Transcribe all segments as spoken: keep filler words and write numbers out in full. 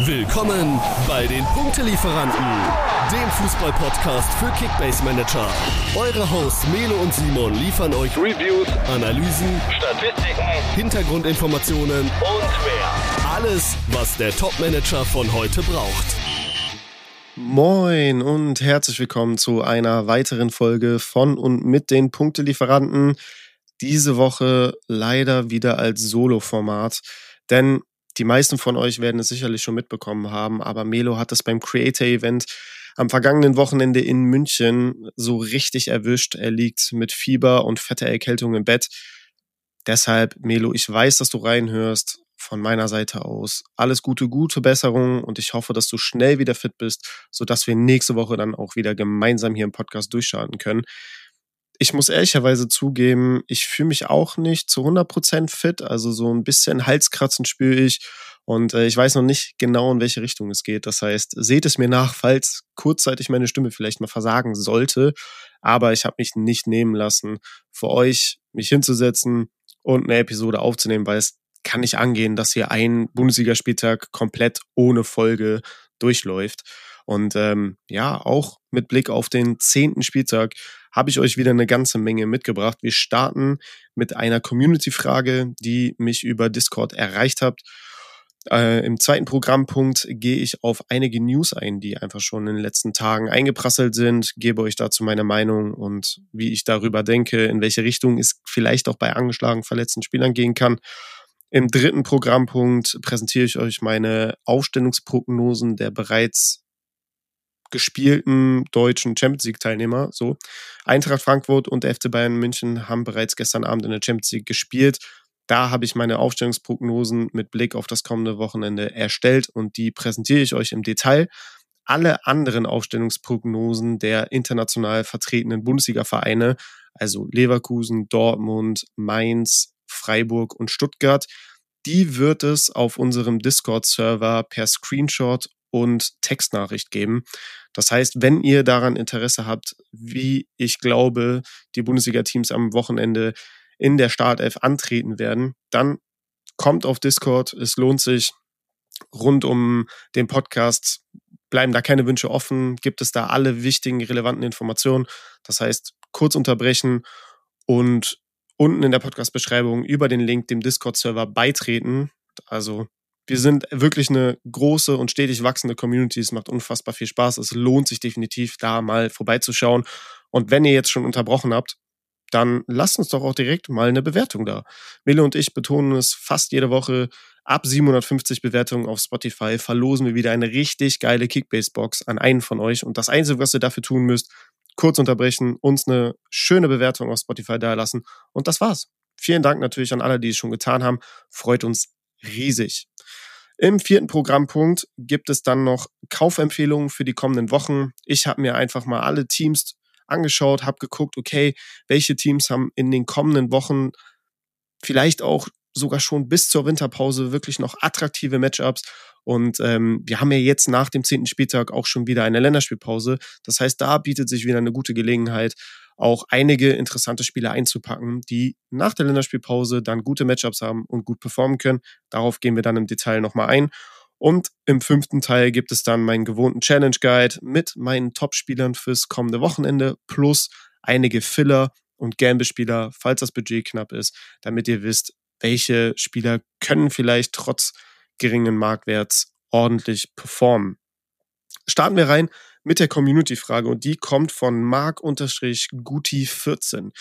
Willkommen bei den Punktelieferanten, dem Fußball-Podcast für Kickbase-Manager. Eure Hosts Melo und Simon liefern euch Reviews, Analysen, Statistiken, Hintergrundinformationen und mehr. Alles, was der Top-Manager von heute braucht. Moin und herzlich willkommen zu einer weiteren Folge von und mit den Punktelieferanten. Diese Woche leider wieder als Solo-Format, denn die meisten von euch werden es sicherlich schon mitbekommen haben, aber Melo hat es beim Creator-Event am vergangenen Wochenende in München so richtig erwischt. Er liegt mit Fieber und fetter Erkältung im Bett. Deshalb, Melo, ich weiß, dass du reinhörst. Von meiner Seite aus alles Gute, gute Besserung und ich hoffe, dass du schnell wieder fit bist, sodass wir nächste Woche dann auch wieder gemeinsam hier im Podcast durchstarten können. Ich muss ehrlicherweise zugeben, ich fühle mich auch nicht zu hundert Prozent fit, also so ein bisschen Halskratzen spüre ich und äh, ich weiß noch nicht genau, in welche Richtung es geht. Das heißt, seht es mir nach, falls kurzzeitig meine Stimme vielleicht mal versagen sollte, aber ich habe mich nicht nehmen lassen, für euch mich hinzusetzen und eine Episode aufzunehmen, weil es kann nicht angehen, dass hier ein Bundesligaspieltag komplett ohne Folge durchläuft. Und ähm, ja, auch mit Blick auf den zehnten Spieltag habe ich euch wieder eine ganze Menge mitgebracht. Wir starten mit einer Community-Frage, die mich über Discord erreicht habt. Äh, Im zweiten Programmpunkt gehe ich auf einige News ein, die einfach schon in den letzten Tagen eingeprasselt sind, gebe euch dazu meine Meinung und wie ich darüber denke, in welche Richtung es vielleicht auch bei angeschlagenen, verletzten Spielern gehen kann. Im dritten Programmpunkt präsentiere ich euch meine Aufstellungsprognosen der bereits gespielten deutschen Champions League-Teilnehmer. So, Eintracht Frankfurt und der F C Bayern München haben bereits gestern Abend in der Champions League gespielt. Da habe ich meine Aufstellungsprognosen mit Blick auf das kommende Wochenende erstellt und die präsentiere ich euch im Detail. Alle anderen Aufstellungsprognosen der international vertretenen Bundesliga-Vereine, also Leverkusen, Dortmund, Mainz, Freiburg und Stuttgart, die wird es auf unserem Discord-Server per Screenshot und Textnachricht geben. Das heißt, wenn ihr daran Interesse habt, wie ich glaube, die Bundesliga-Teams am Wochenende in der Startelf antreten werden, dann kommt auf Discord. Es lohnt sich. Rund um den Podcast bleiben da keine Wünsche offen, gibt es da alle wichtigen, relevanten Informationen. Das heißt, kurz unterbrechen und unten in der Podcast-Beschreibung über den Link dem Discord-Server beitreten. Also wir sind wirklich eine große und stetig wachsende Community. Es macht unfassbar viel Spaß. Es lohnt sich definitiv, da mal vorbeizuschauen. Und wenn ihr jetzt schon unterbrochen habt, dann lasst uns doch auch direkt mal eine Bewertung da. Melo und ich betonen es fast jede Woche. Ab siebenhundertfünfzig Bewertungen auf Spotify verlosen wir wieder eine richtig geile Kickbase-Box an einen von euch. Und das Einzige, was ihr dafür tun müsst, kurz unterbrechen, uns eine schöne Bewertung auf Spotify dalassen. Und das war's. Vielen Dank natürlich an alle, die es schon getan haben. Freut uns riesig. Im vierten Programmpunkt gibt es dann noch Kaufempfehlungen für die kommenden Wochen. Ich habe mir einfach mal alle Teams angeschaut, habe geguckt, okay, welche Teams haben in den kommenden Wochen vielleicht auch sogar schon bis zur Winterpause wirklich noch attraktive Matchups. Und ähm, wir haben ja jetzt nach dem zehnten Spieltag auch schon wieder eine Länderspielpause. Das heißt, da bietet sich wieder eine gute Gelegenheit, auch einige interessante Spieler einzupacken, die nach der Länderspielpause dann gute Matchups haben und gut performen können. Darauf gehen wir dann im Detail nochmal ein. Und im fünften Teil gibt es dann meinen gewohnten Challenge Guide mit meinen Top-Spielern fürs kommende Wochenende plus einige Filler und Gamble-Spieler, falls das Budget knapp ist, damit ihr wisst, welche Spieler können vielleicht trotz geringen Marktwerts ordentlich performen. Starten wir rein mit der Community-Frage und die kommt von Marc-Guti vierzehn.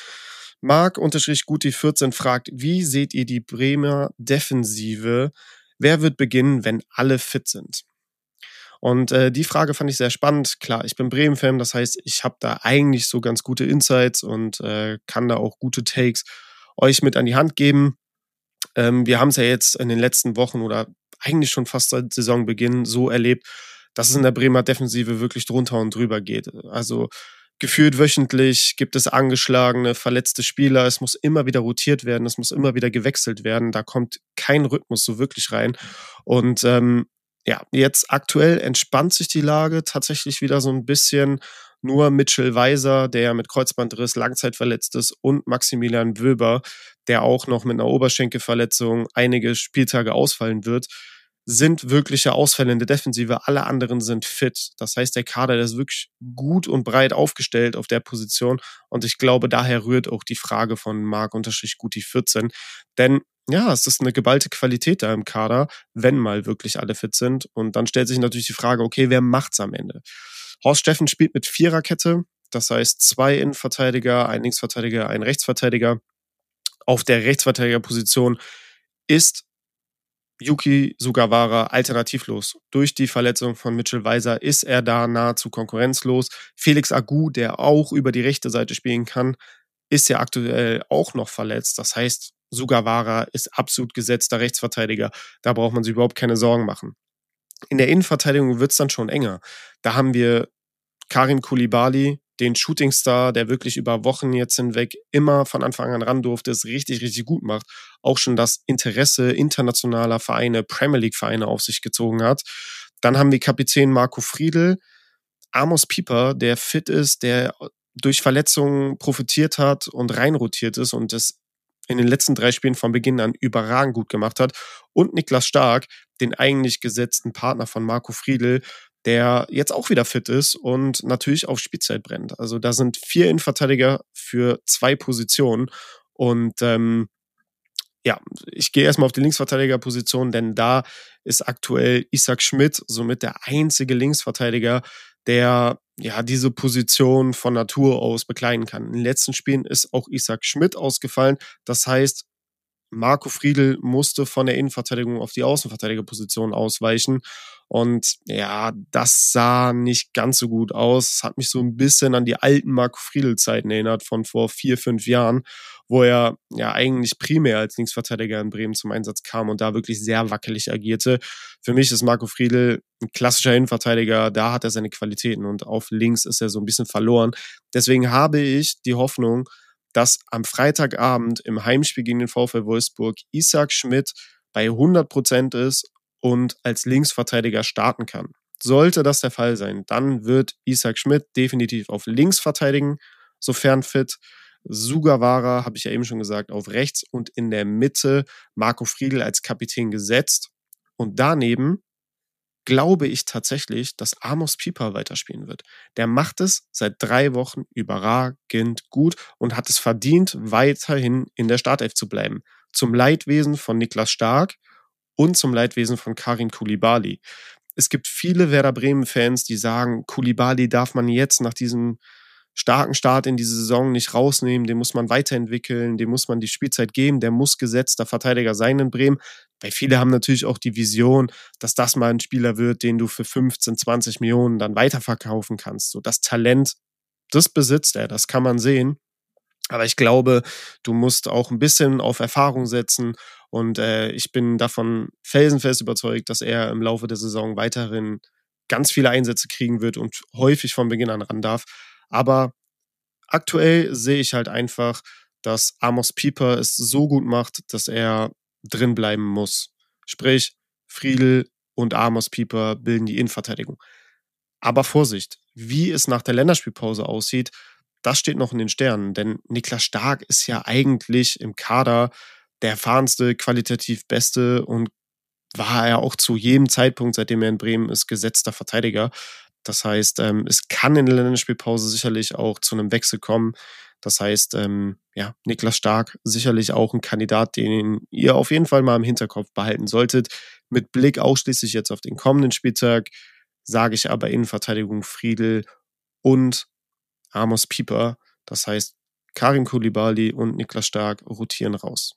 Marc-Guti vierzehn fragt, wie seht ihr die Bremer Defensive? Wer wird beginnen, wenn alle fit sind? Und äh, die Frage fand ich sehr spannend. Klar, ich bin Bremen-Fan, das heißt, ich habe da eigentlich so ganz gute Insights und äh, kann da auch gute Takes euch mit an die Hand geben. Ähm, wir haben es ja jetzt in den letzten Wochen oder eigentlich schon fast seit Saisonbeginn so erlebt, dass es in der Bremer Defensive wirklich drunter und drüber geht. Also gefühlt wöchentlich gibt es angeschlagene, verletzte Spieler. Es muss immer wieder rotiert werden, es muss immer wieder gewechselt werden. Da kommt kein Rhythmus so wirklich rein. Und ähm, ja, jetzt aktuell entspannt sich die Lage tatsächlich wieder so ein bisschen. Nur Mitchell Weiser, der mit Kreuzbandriss langzeitverletzt ist, und Maximilian Wöber, der auch noch mit einer Oberschenkelverletzung einige Spieltage ausfallen wird, sind wirkliche Ausfälle in der Defensive, alle anderen sind fit. Das heißt, der Kader, der ist wirklich gut und breit aufgestellt auf der Position und ich glaube, daher rührt auch die Frage von Marc-Guti vierzehn, denn ja, es ist eine geballte Qualität da im Kader, wenn mal wirklich alle fit sind und dann stellt sich natürlich die Frage, okay, wer macht's am Ende? Horst Steffen spielt mit Viererkette, das heißt zwei Innenverteidiger, ein Linksverteidiger, ein Rechtsverteidiger. Auf der Rechtsverteidigerposition ist Yuki Sugawara alternativlos. Durch die Verletzung von Mitchell Weiser ist er da nahezu konkurrenzlos. Felix Agu, der auch über die rechte Seite spielen kann, ist ja aktuell auch noch verletzt. Das heißt, Sugawara ist absolut gesetzter Rechtsverteidiger. Da braucht man sich überhaupt keine Sorgen machen. In der Innenverteidigung wird es dann schon enger. Da haben wir Karim Koulibaly, den Shootingstar, der wirklich über Wochen jetzt hinweg immer von Anfang an ran durfte, es richtig, richtig gut macht. Auch schon das Interesse internationaler Vereine, Premier League-Vereine auf sich gezogen hat. Dann haben wir Kapitän Marco Friedl, Amos Pieper, der fit ist, der durch Verletzungen profitiert hat und reinrotiert ist und das in den letzten drei Spielen von Beginn an überragend gut gemacht hat. Und Niklas Stark, den eigentlich gesetzten Partner von Marco Friedl, der jetzt auch wieder fit ist und natürlich auf Spielzeit brennt. Also da sind vier Innenverteidiger für zwei Positionen. Und ähm, ja, ich gehe erstmal auf die Linksverteidigerposition, denn da ist aktuell Isaac Schmidt somit der einzige Linksverteidiger, der ja diese Position von Natur aus bekleiden kann. In den letzten Spielen ist auch Isaac Schmidt ausgefallen. Das heißt, Marco Friedl musste von der Innenverteidigung auf die Außenverteidigerposition ausweichen. Und ja, das sah nicht ganz so gut aus. Es hat mich so ein bisschen an die alten Marco Friedl-Zeiten erinnert von vor vier, fünf Jahren, wo er ja eigentlich primär als Linksverteidiger in Bremen zum Einsatz kam und da wirklich sehr wackelig agierte. Für mich ist Marco Friedl ein klassischer Innenverteidiger, da hat er seine Qualitäten und auf links ist er so ein bisschen verloren. Deswegen habe ich die Hoffnung, dass am Freitagabend im Heimspiel gegen den VfL Wolfsburg Isaac Schmidt bei hundert Prozent ist und als Linksverteidiger starten kann. Sollte das der Fall sein, dann wird Isaac Schmidt definitiv auf links verteidigen, sofern fit. Sugawara, habe ich ja eben schon gesagt, auf rechts und in der Mitte Marco Friedl als Kapitän gesetzt. Und daneben glaube ich tatsächlich, dass Amos Pieper weiterspielen wird. Der macht es seit drei Wochen überragend gut und hat es verdient, weiterhin in der Startelf zu bleiben. Zum Leidwesen von Niklas Stark und zum Leidwesen von Karim Koulibaly. Es gibt viele Werder Bremen-Fans, die sagen, Koulibaly darf man jetzt nach diesem starken Start in diese Saison nicht rausnehmen, den muss man weiterentwickeln, dem muss man die Spielzeit geben, der muss gesetzter Verteidiger sein in Bremen, weil viele haben natürlich auch die Vision, dass das mal ein Spieler wird, den du für fünfzehn, zwanzig Millionen dann weiterverkaufen kannst. So das Talent, das besitzt er, das kann man sehen, aber ich glaube, du musst auch ein bisschen auf Erfahrung setzen und äh, ich bin davon felsenfest überzeugt, dass er im Laufe der Saison weiterhin ganz viele Einsätze kriegen wird und häufig von Beginn an ran darf. Aber aktuell sehe ich halt einfach, dass Amos Pieper es so gut macht, dass er drin bleiben muss. Sprich, Friedl und Amos Pieper bilden die Innenverteidigung. Aber Vorsicht, wie es nach der Länderspielpause aussieht, das steht noch in den Sternen. Denn Niklas Stark ist ja eigentlich im Kader der erfahrenste, qualitativ beste und war er auch zu jedem Zeitpunkt, seitdem er in Bremen ist, gesetzter Verteidiger. Das heißt, ähm, es kann in der Länderspielpause sicherlich auch zu einem Wechsel kommen. Das heißt, ähm, ja, Niklas Stark sicherlich auch ein Kandidat, den ihr auf jeden Fall mal im Hinterkopf behalten solltet. Mit Blick ausschließlich jetzt auf den kommenden Spieltag sage ich aber Innenverteidigung Friedl und Amos Pieper. Das heißt, Karim Koulibaly und Niklas Stark rotieren raus.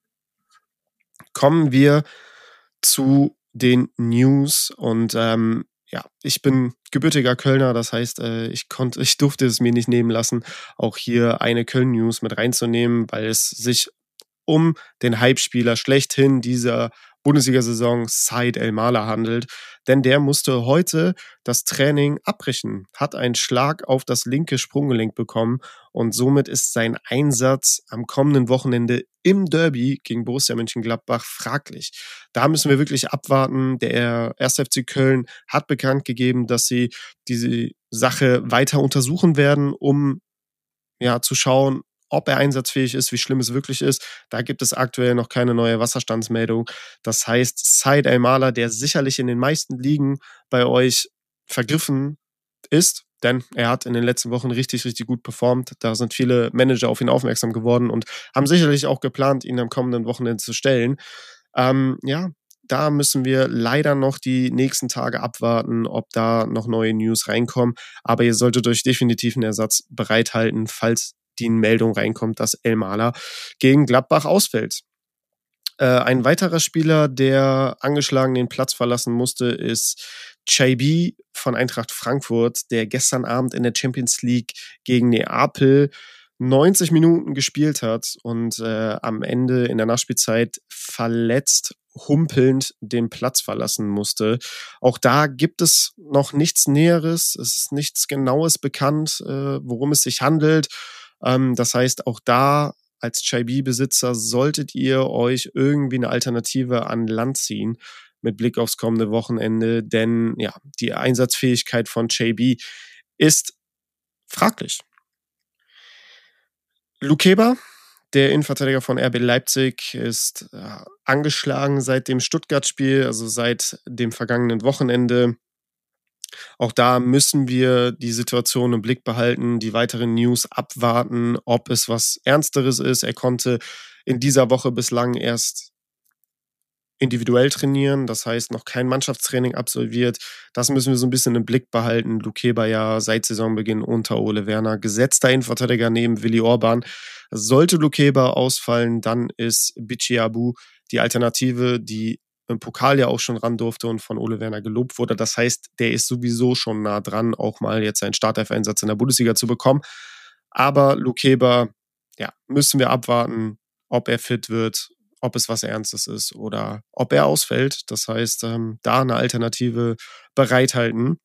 Kommen wir zu den News und ähm, ja, ich bin gebürtiger Kölner, das heißt, äh, ich konnte, ich durfte es mir nicht nehmen lassen, auch hier eine Köln-News mit reinzunehmen, weil es sich um den Hype-Spieler schlechthin dieser Bundesliga-Saison Said El-Mala handelt, denn der musste heute das Training abbrechen, hat einen Schlag auf das linke Sprunggelenk bekommen und somit ist sein Einsatz am kommenden Wochenende im Derby gegen Borussia Mönchengladbach fraglich. Da müssen wir wirklich abwarten. Der erste F C Köln hat bekannt gegeben, dass sie diese Sache weiter untersuchen werden, um ja zu schauen, ob er einsatzfähig ist, wie schlimm es wirklich ist. Da gibt es aktuell noch keine neue Wasserstandsmeldung. Das heißt, Said Elmalah, der sicherlich in den meisten Ligen bei euch vergriffen ist, denn er hat in den letzten Wochen richtig, richtig gut performt. Da sind viele Manager auf ihn aufmerksam geworden und haben sicherlich auch geplant, ihn am kommenden Wochenende zu stellen. Ähm, ja, da müssen wir leider noch die nächsten Tage abwarten, ob da noch neue News reinkommen. Aber ihr solltet euch definitiv einen Ersatz bereithalten, falls die Meldung reinkommt, dass Elmalah gegen Gladbach ausfällt. Äh, ein weiterer Spieler, der angeschlagen den Platz verlassen musste, ist Chaibi von Eintracht Frankfurt, der gestern Abend in der Champions League gegen Neapel neunzig Minuten gespielt hat und äh, am Ende in der Nachspielzeit verletzt, humpelnd den Platz verlassen musste. Auch da gibt es noch nichts Näheres, es ist nichts Genaues bekannt, äh, worum es sich handelt. Ähm, das heißt, auch da als Chaibi-Besitzer solltet ihr euch irgendwie eine Alternative an Land ziehen mit Blick aufs kommende Wochenende, denn ja, die Einsatzfähigkeit von Chaibi ist fraglich. Lukeba, der Innenverteidiger von R B Leipzig, ist äh, angeschlagen seit dem Stuttgart-Spiel, also seit dem vergangenen Wochenende. Auch da müssen wir die Situation im Blick behalten, die weiteren News abwarten, ob es was Ernsteres ist. Er konnte in dieser Woche bislang erst individuell trainieren, das heißt noch kein Mannschaftstraining absolviert. Das müssen wir so ein bisschen im Blick behalten. Lukeba ja seit Saisonbeginn unter Ole Werner gesetzter Innenverteidiger neben Willi Orban. Sollte Lukeba ausfallen, dann ist Bichi Abu die Alternative, die im Pokal ja auch schon ran durfte und von Ole Werner gelobt wurde. Das heißt, der ist sowieso schon nah dran, auch mal jetzt einen Startelf-Einsatz in der Bundesliga zu bekommen. Aber Lukeba, ja, müssen wir abwarten, ob er fit wird, ob es was Ernstes ist oder ob er ausfällt. Das heißt, ähm, da eine Alternative bereithalten.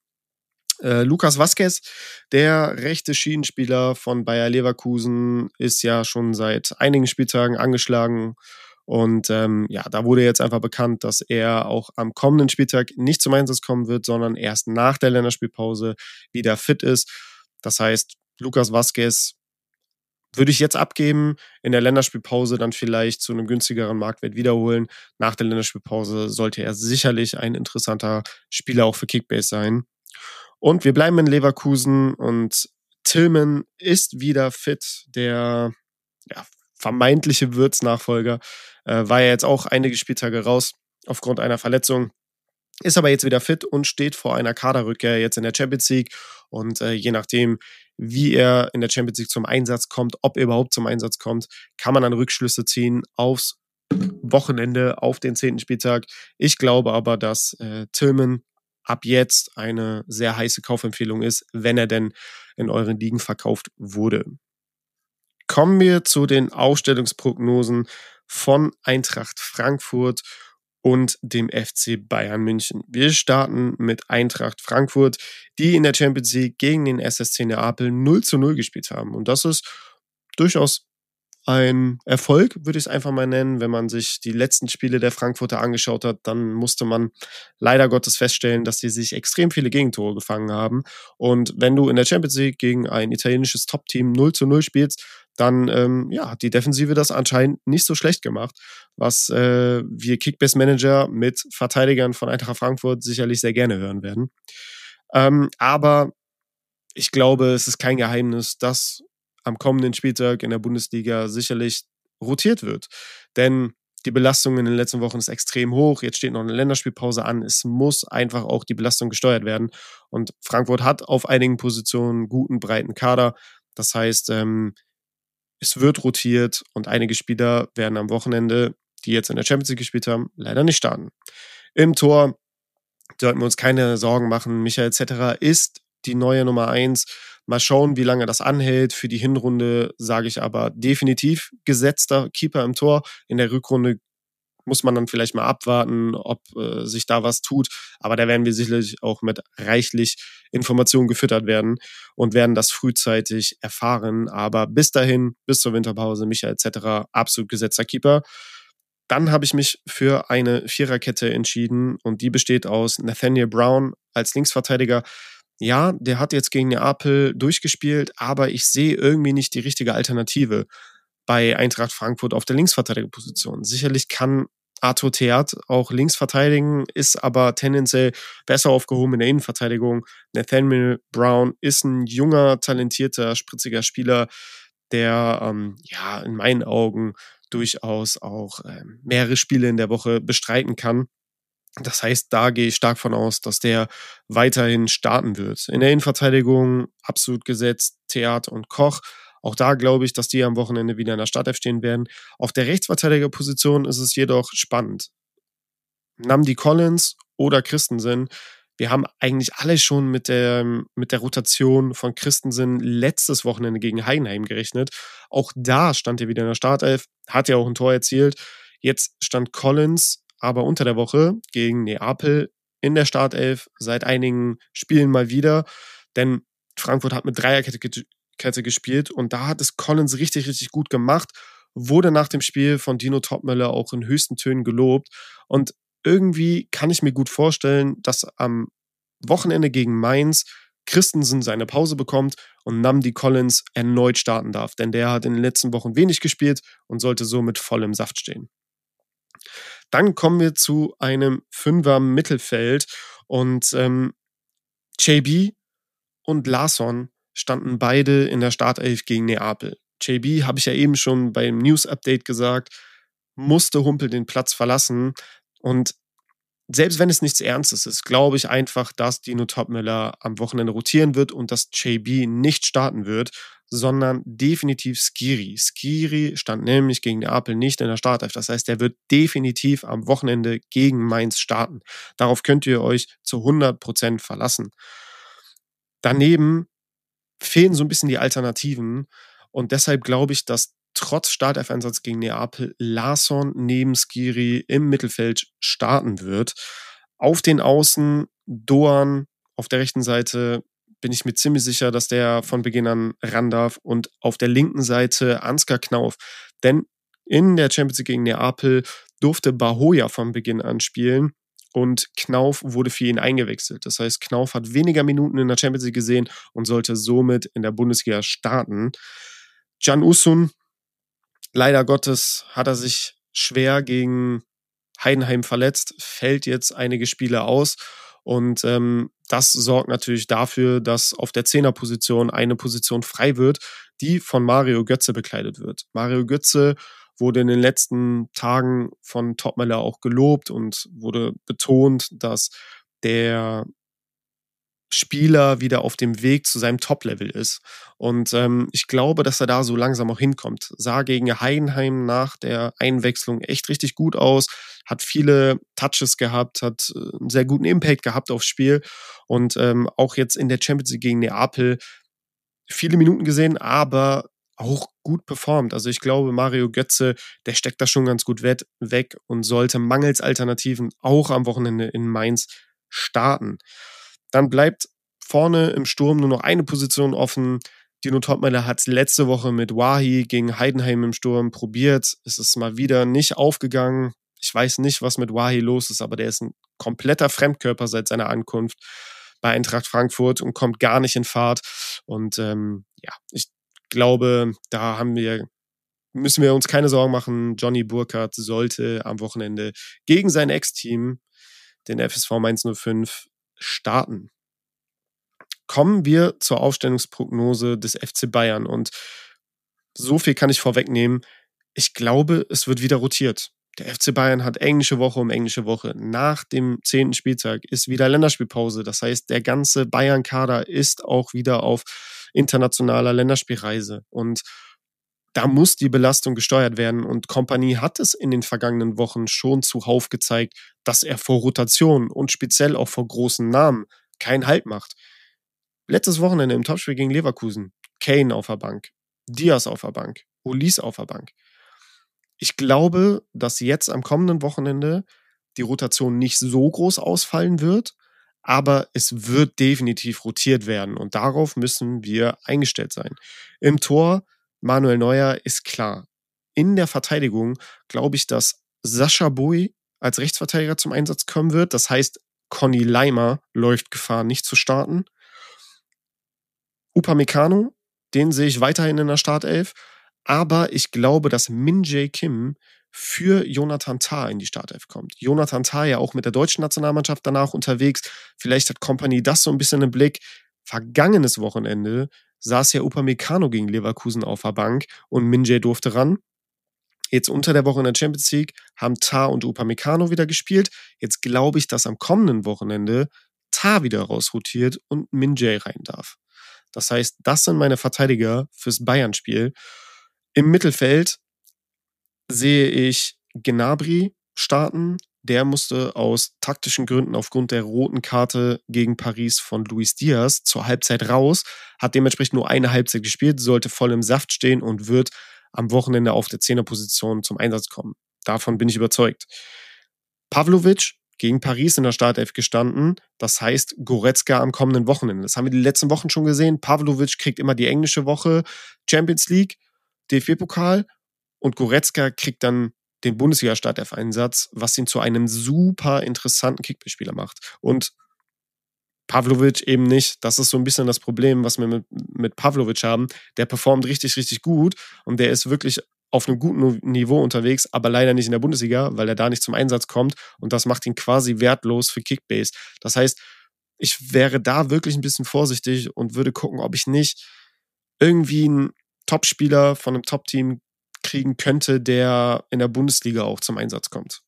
Äh, Lucas Vazquez, der rechte Schienenspieler von Bayer Leverkusen, ist ja schon seit einigen Spieltagen angeschlagen. Und ähm, ja, da wurde jetzt einfach bekannt, dass er auch am kommenden Spieltag nicht zum Einsatz kommen wird, sondern erst nach der Länderspielpause wieder fit ist. Das heißt, Lucas Vazquez würde ich jetzt abgeben, in der Länderspielpause dann vielleicht zu einem günstigeren Marktwert wiederholen. Nach der Länderspielpause sollte er sicherlich ein interessanter Spieler auch für Kickbase sein. Und wir bleiben in Leverkusen und Tillman ist wieder fit. Der ja, vermeintliche Wirtz-Nachfolger äh, war ja jetzt auch einige Spieltage raus aufgrund einer Verletzung. Ist aber jetzt wieder fit und steht vor einer Kaderrückkehr jetzt in der Champions League. Und äh, je nachdem, wie er in der Champions League zum Einsatz kommt, ob er überhaupt zum Einsatz kommt, kann man dann Rückschlüsse ziehen aufs Wochenende, auf den zehnten Spieltag. Ich glaube aber, dass äh, Tillman ab jetzt eine sehr heiße Kaufempfehlung ist, wenn er denn in euren Ligen verkauft wurde. Kommen wir zu den Aufstellungsprognosen von Eintracht Frankfurt und dem F C Bayern München. Wir starten mit Eintracht Frankfurt, die in der Champions League gegen den S S C Neapel null zu null gespielt haben. Und das ist durchaus ein Erfolg, würde ich es einfach mal nennen. Wenn man sich die letzten Spiele der Frankfurter angeschaut hat, dann musste man leider Gottes feststellen, dass sie sich extrem viele Gegentore gefangen haben. Und wenn du in der Champions League gegen ein italienisches Top-Team null zu null spielst, dann ähm, ja, hat die Defensive das anscheinend nicht so schlecht gemacht, was äh, wir Kickbase-Manager mit Verteidigern von Eintracht Frankfurt sicherlich sehr gerne hören werden. Ähm, aber ich glaube, es ist kein Geheimnis, dass am kommenden Spieltag in der Bundesliga sicherlich rotiert wird. Denn die Belastung in den letzten Wochen ist extrem hoch. Jetzt steht noch eine Länderspielpause an. Es muss einfach auch die Belastung gesteuert werden. Und Frankfurt hat auf einigen Positionen einen guten, breiten Kader. Das heißt, ähm, es wird rotiert und einige Spieler werden am Wochenende, die jetzt in der Champions League gespielt haben, leider nicht starten. Im Tor sollten wir uns keine Sorgen machen. Michael Zetterer ist die neue Nummer eins. Mal schauen, wie lange das anhält. Für die Hinrunde sage ich aber definitiv gesetzter Keeper im Tor. In der Rückrunde muss man dann vielleicht mal abwarten, ob äh, sich da was tut. Aber da werden wir sicherlich auch mit reichlich Informationen gefüttert werden und werden das frühzeitig erfahren. Aber bis dahin, bis zur Winterpause, Michael Zetterer, absolut gesetzter Keeper. Dann habe ich mich für eine Viererkette entschieden und die besteht aus Nathaniel Brown als Linksverteidiger. ja, der hat jetzt gegen Neapel durchgespielt, aber ich sehe irgendwie nicht die richtige Alternative bei Eintracht Frankfurt auf der Linksverteidigerposition. Sicherlich kann Arthur Theat auch links verteidigen, ist aber tendenziell besser aufgehoben in der Innenverteidigung. Nathaniel Brown ist ein junger, talentierter, spritziger Spieler, der ähm, ja in meinen Augen durchaus auch ähm, mehrere Spiele in der Woche bestreiten kann. Das heißt, da gehe ich stark von aus, dass der weiterhin starten wird. In der Innenverteidigung absolut gesetzt Theat und Koch. Auch da glaube ich, dass die am Wochenende wieder in der Startelf stehen werden. Auf der Rechtsverteidigerposition ist es jedoch spannend. Nnamdi Collins oder Christensen. Wir haben eigentlich alle schon mit der, mit der Rotation von Christensen letztes Wochenende gegen Heidenheim gerechnet. Auch da stand er wieder in der Startelf, hat ja auch ein Tor erzielt. Jetzt stand Collins aber unter der Woche gegen Neapel in der Startelf seit einigen Spielen mal wieder, denn Frankfurt hat mit Dreierkette ge- Kette gespielt und da hat es Collins richtig, richtig gut gemacht, wurde nach dem Spiel von Dino Topmöller auch in höchsten Tönen gelobt und irgendwie kann ich mir gut vorstellen, dass am Wochenende gegen Mainz Christensen seine Pause bekommt und Nnamdi Collins erneut starten darf, denn der hat in den letzten Wochen wenig gespielt und sollte somit voll im Saft stehen. Dann kommen wir zu einem Fünfer Mittelfeld und ähm, J B und Larsson standen beide in der Startelf gegen Neapel. J B, habe ich ja eben schon beim News-Update gesagt, musste Humpel den Platz verlassen und selbst wenn es nichts Ernstes ist, glaube ich einfach, dass Dino Topmöller am Wochenende rotieren wird und dass J B nicht starten wird, sondern definitiv Skiri. Skiri stand nämlich gegen Neapel nicht in der Startelf. Das heißt, er wird definitiv am Wochenende gegen Mainz starten. Darauf könnt ihr euch zu hundert Prozent verlassen. Daneben fehlen so ein bisschen die Alternativen und deshalb glaube ich, dass trotz Startelf-Einsatz gegen Neapel Larsson neben Skiri im Mittelfeld starten wird. Auf den Außen Doan auf der rechten Seite bin ich mir ziemlich sicher, dass der von Beginn an ran darf und auf der linken Seite Ansgar Knauf. Denn in der Champions League gegen Neapel durfte Bahoja von Beginn an spielen und Knauf wurde für ihn eingewechselt. Das heißt, Knauf hat weniger Minuten in der Champions League gesehen und sollte somit in der Bundesliga starten. Can Uzun, leider Gottes hat er sich schwer gegen Heidenheim verletzt, fällt jetzt einige Spiele aus und ähm, das sorgt natürlich dafür, dass auf der Zehnerposition eine Position frei wird, die von Mario Götze bekleidet wird. Mario Götze wurde in den letzten Tagen von Topmöller auch gelobt und wurde betont, dass der Spieler wieder auf dem Weg zu seinem Top-Level ist. Und ähm, ich glaube, dass er da so langsam auch hinkommt. Sah gegen Heidenheim nach der Einwechslung echt richtig gut aus, hat viele Touches gehabt, hat äh, einen sehr guten Impact gehabt aufs Spiel und ähm, auch jetzt in der Champions League gegen Neapel viele Minuten gesehen, aber auch gut performt. Also ich glaube, Mario Götze, der steckt da schon ganz gut weg und sollte mangels Alternativen auch am Wochenende in Mainz starten. Dann bleibt vorne im Sturm nur noch eine Position offen. Dino Topmöller hat es letzte Woche mit Wahi gegen Heidenheim im Sturm probiert. Es ist mal wieder nicht aufgegangen. Ich weiß nicht, was mit Wahi los ist, aber der ist ein kompletter Fremdkörper seit seiner Ankunft bei Eintracht Frankfurt und kommt gar nicht in Fahrt. Und ähm, ja, ich glaube, da haben wir, müssen wir uns keine Sorgen machen. Johnny Burkhardt sollte am Wochenende gegen sein Ex-Team, den F S V Mainz null fünf, starten. Kommen wir zur Aufstellungsprognose des F C Bayern und so viel kann ich vorwegnehmen. Ich glaube, es wird wieder rotiert. Der F C Bayern hat englische Woche um englische Woche. Nach dem zehnten Spieltag ist wieder Länderspielpause. Das heißt, der ganze Bayern-Kader ist auch wieder auf internationaler Länderspielreise. Und da muss die Belastung gesteuert werden. Und Kompanie hat es in den vergangenen Wochen schon zuhauf gezeigt, dass er vor Rotation und speziell auch vor großen Namen keinen Halt macht. Letztes Wochenende im Topspiel gegen Leverkusen. Kane auf der Bank, Diaz auf der Bank, Olise auf der Bank. Ich glaube, dass jetzt am kommenden Wochenende die Rotation nicht so groß ausfallen wird, aber es wird definitiv rotiert werden und darauf müssen wir eingestellt sein. Im Tor Manuel Neuer ist klar. In der Verteidigung glaube ich, dass Sascha Boey als Rechtsverteidiger zum Einsatz kommen wird. Das heißt, Conny Leimer läuft Gefahr, nicht zu starten. Upamecano, den sehe ich weiterhin in der Startelf, aber ich glaube, dass Min-Jae Kim für Jonathan Tah in die Startelf kommt. Jonathan Tah ja auch mit der deutschen Nationalmannschaft danach unterwegs. Vielleicht hat Kompany das so ein bisschen im Blick. Vergangenes Wochenende saß ja Upamecano gegen Leverkusen auf der Bank und Min-Jae durfte ran. Jetzt unter der Woche in der Champions League haben Tah und Upamecano wieder gespielt. Jetzt glaube ich, dass am kommenden Wochenende Tah wieder rausrotiert und Min-Jae rein darf. Das heißt, das sind meine Verteidiger fürs Bayern-Spiel. Im Mittelfeld sehe ich Gnabry starten. Der musste aus taktischen Gründen aufgrund der roten Karte gegen Paris von Luis Diaz zur Halbzeit raus, hat dementsprechend nur eine Halbzeit gespielt, sollte voll im Saft stehen und wird am Wochenende auf der Zehnerposition zum Einsatz kommen. Davon bin ich überzeugt. Pavlovic gegen Paris in der Startelf gestanden. Das heißt, Goretzka am kommenden Wochenende. Das haben wir die letzten Wochen schon gesehen. Pavlovic kriegt immer die englische Woche Champions League, D F B-Pokal und Goretzka kriegt dann den Bundesliga-Startelf-Einsatz, was ihn zu einem super interessanten Kickbase-Spieler macht. Und Pavlovic eben nicht. Das ist so ein bisschen das Problem, was wir mit, mit Pavlovic haben. Der performt richtig, richtig gut und der ist wirklich auf einem guten Niveau unterwegs, aber leider nicht in der Bundesliga, weil er da nicht zum Einsatz kommt und das macht ihn quasi wertlos für Kickbase. Das heißt, ich wäre da wirklich ein bisschen vorsichtig und würde gucken, ob ich nicht irgendwie einen Topspieler von einem Top-Team kriegen könnte, der in der Bundesliga auch zum Einsatz kommt.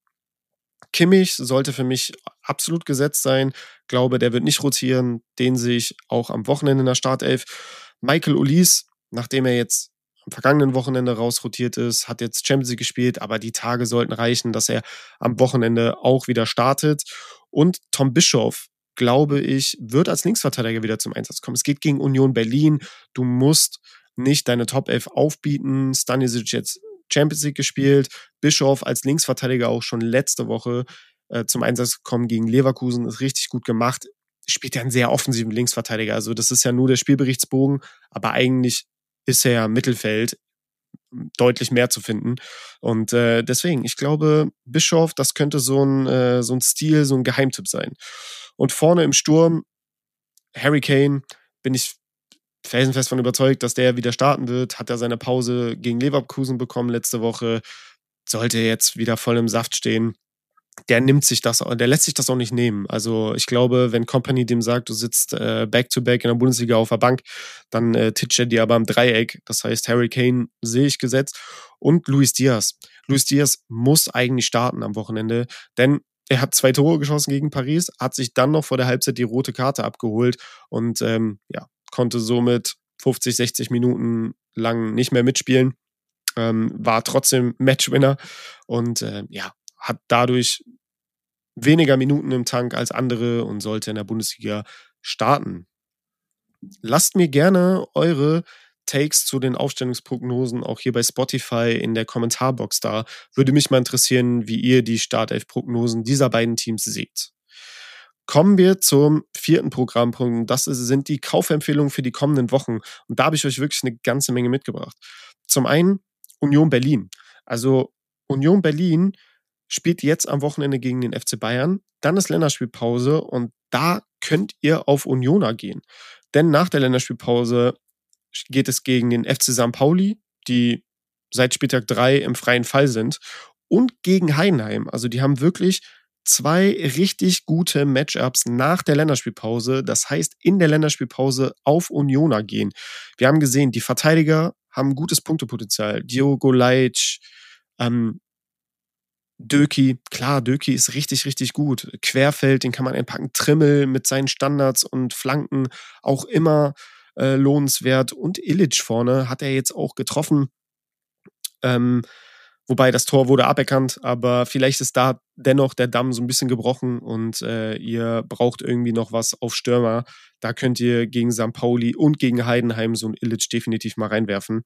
Kimmich sollte für mich absolut gesetzt sein. Glaube, der wird nicht rotieren. Den sehe ich auch am Wochenende in der Startelf. Michael Olise, nachdem er jetzt am vergangenen Wochenende rausrotiert ist, hat jetzt Champions League gespielt, aber die Tage sollten reichen, dass er am Wochenende auch wieder startet. Und Tom Bischoff, glaube ich, wird als Linksverteidiger wieder zum Einsatz kommen. Es geht gegen Union Berlin. Du musst nicht deine Top elf aufbieten. Stanisic jetzt Champions League gespielt, Bischoff als Linksverteidiger auch schon letzte Woche äh, zum Einsatz gekommen gegen Leverkusen, ist richtig gut gemacht, spielt ja einen sehr offensiven Linksverteidiger, also das ist ja nur der Spielberichtsbogen, aber eigentlich ist er ja im Mittelfeld deutlich mehr zu finden und äh, deswegen, ich glaube, Bischoff, das könnte so ein, äh, so ein Stil, so ein Geheimtipp sein. Und vorne im Sturm, Harry Kane, bin ich felsenfest von überzeugt, dass der wieder starten wird. Hat er seine Pause gegen Leverkusen bekommen letzte Woche. Sollte jetzt wieder voll im Saft stehen. Der nimmt sich das, der lässt sich das auch nicht nehmen. Also ich glaube, wenn Kompany dem sagt, du sitzt äh, back-to-back in der Bundesliga auf der Bank, dann äh, titscht er dir aber im Dreieck. Das heißt, Harry Kane sehe ich gesetzt. Und Luis Diaz. Luis Diaz muss eigentlich starten am Wochenende, denn er hat zwei Tore geschossen gegen Paris, hat sich dann noch vor der Halbzeit die rote Karte abgeholt und ähm, ja, konnte somit fünfzig, sechzig Minuten lang nicht mehr mitspielen, ähm, war trotzdem Matchwinner und äh, ja, hat dadurch weniger Minuten im Tank als andere und sollte in der Bundesliga starten. Lasst mir gerne eure Takes zu den Aufstellungsprognosen auch hier bei Spotify in der Kommentarbox da. Würde mich mal interessieren, wie ihr die Startelf-Prognosen dieser beiden Teams seht. Kommen wir zum vierten Programmpunkt. Das sind die Kaufempfehlungen für die kommenden Wochen. Und da habe ich euch wirklich eine ganze Menge mitgebracht. Zum einen Union Berlin. Also Union Berlin spielt jetzt am Wochenende gegen den F C Bayern. Dann ist Länderspielpause und da könnt ihr auf Unioner gehen. Denn nach der Länderspielpause geht es gegen den F C Sankt Pauli, die seit Spieltag drei im freien Fall sind, und gegen Heidenheim. Also die haben wirklich zwei richtig gute Matchups nach der Länderspielpause. Das heißt, in der Länderspielpause auf Unioner gehen. Wir haben gesehen, die Verteidiger haben gutes Punktepotenzial. Diogo Laic, ähm, Döki, klar, Döki ist richtig, richtig gut. Querfeld, den kann man einpacken. Trimmel mit seinen Standards und Flanken auch immer äh, lohnenswert. Und Illich vorne hat er jetzt auch getroffen. Ähm, Wobei das Tor wurde aberkannt, aber vielleicht ist da dennoch der Damm so ein bisschen gebrochen und äh, ihr braucht irgendwie noch was auf Stürmer. Da könnt ihr gegen Sankt Pauli und gegen Heidenheim so ein Illich definitiv mal reinwerfen.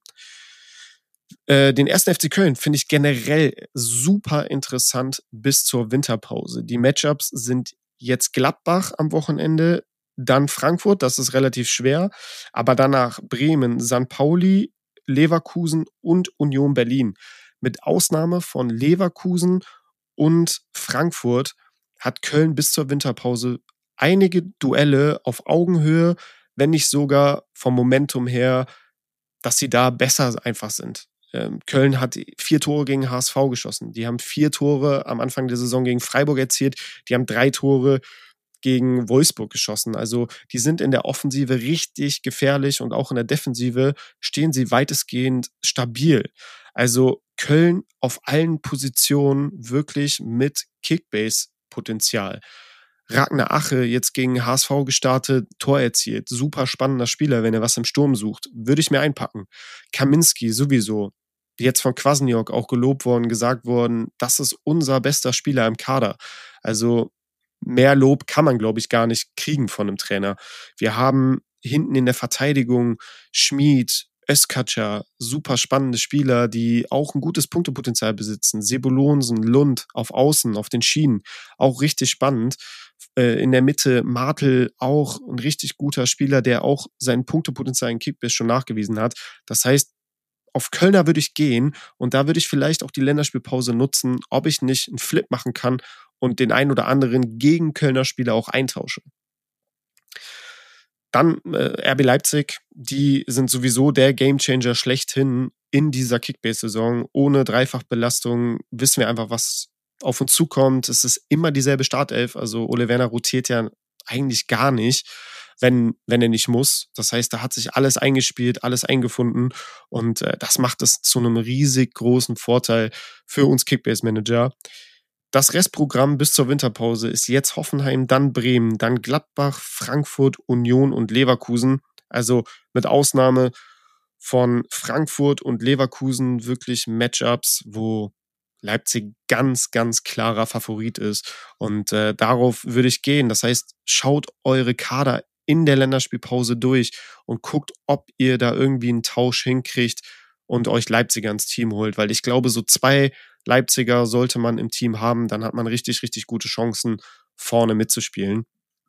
Äh, den ersten F C Köln finde ich generell super interessant bis zur Winterpause. Die Matchups sind jetzt Gladbach am Wochenende, dann Frankfurt, das ist relativ schwer, aber danach Bremen, Sankt Pauli, Leverkusen und Union Berlin. Mit Ausnahme von Leverkusen und Frankfurt hat Köln bis zur Winterpause einige Duelle auf Augenhöhe wenn nicht sogar vom Momentum her, dass sie da besser einfach sind. Ähm, Köln hat vier Tore gegen H S V geschossen. Die haben vier Tore am Anfang der Saison gegen Freiburg erzielt. Die haben drei Tore gegen Wolfsburg geschossen. Also die sind in der Offensive richtig gefährlich und auch in der Defensive stehen sie weitestgehend stabil. Also Köln auf allen Positionen wirklich mit Kickbase-Potenzial. Ragnar Ache jetzt gegen H S V gestartet, Tor erzielt. Super spannender Spieler, wenn er was im Sturm sucht. Würde ich mir einpacken. Kaminski sowieso. Jetzt von Kwasniok auch gelobt worden, gesagt worden, das ist unser bester Spieler im Kader. Also mehr Lob kann man, glaube ich, gar nicht kriegen von einem Trainer. Wir haben hinten in der Verteidigung Schmid, Özkacar, super spannende Spieler, die auch ein gutes Punktepotenzial besitzen. Sebulonsen, Lund auf Außen, auf den Schienen, auch richtig spannend. In der Mitte Martel, auch ein richtig guter Spieler, der auch sein Punktepotenzial in Kickbase schon nachgewiesen hat. Das heißt, auf Kölner würde ich gehen und da würde ich vielleicht auch die Länderspielpause nutzen, ob ich nicht einen Flip machen kann und den einen oder anderen gegen Kölner Spieler auch eintausche. Dann äh, R B Leipzig, die sind sowieso der Gamechanger schlechthin in dieser Kickbase-Saison. Ohne Dreifachbelastung wissen wir einfach, was auf uns zukommt. Es ist immer dieselbe Startelf, also Ole Werner rotiert ja eigentlich gar nicht, wenn, wenn er nicht muss. Das heißt, da hat sich alles eingespielt, alles eingefunden und äh, das macht es zu einem riesig großen Vorteil für uns Kickbase-Manager. Das Restprogramm bis zur Winterpause ist jetzt Hoffenheim, dann Bremen, dann Gladbach, Frankfurt, Union und Leverkusen. Also mit Ausnahme von Frankfurt und Leverkusen wirklich Matchups, wo Leipzig ganz, ganz klarer Favorit ist. Und äh, darauf würde ich gehen. Das heißt, schaut eure Kader in der Länderspielpause durch und guckt, ob ihr da irgendwie einen Tausch hinkriegt und euch Leipziger ins Team holt. Weil ich glaube, so zwei Leipziger sollte man im Team haben. Dann hat man richtig, richtig gute Chancen, vorne mitzuspielen.